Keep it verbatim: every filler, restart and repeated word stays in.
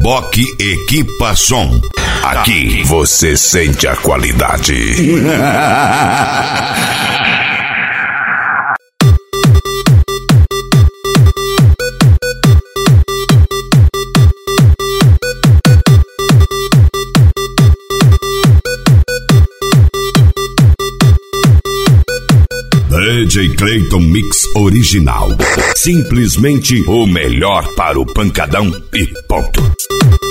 Bock Equipa Som. Aqui você sente a qualidade. D J Clayton Mix Original. Simplesmente o melhor para o pancadão e ponto.